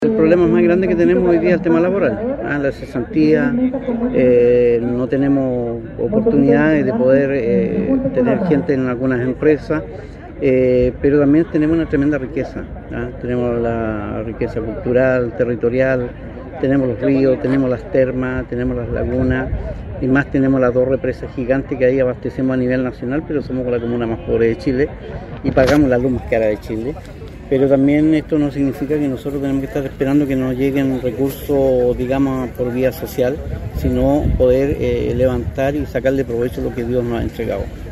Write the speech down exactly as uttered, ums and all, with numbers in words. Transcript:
El problema más grande que tenemos hoy día es el tema laboral, ¿ah? La cesantía, eh, no tenemos oportunidades de poder eh, tener gente en algunas empresas, eh, pero también tenemos una tremenda riqueza, ¿ah? Tenemos la riqueza cultural, territorial, tenemos los ríos, tenemos las termas, tenemos las lagunas y más tenemos las dos represas gigantes que ahí abastecemos a nivel nacional, pero somos la comuna más pobre de Chile y pagamos la luz más cara de Chile. Pero también esto no significa que nosotros tenemos que estar esperando que nos lleguen recursos, digamos, por vía social, sino poder eh, levantar y sacarle provecho a lo que Dios nos ha entregado.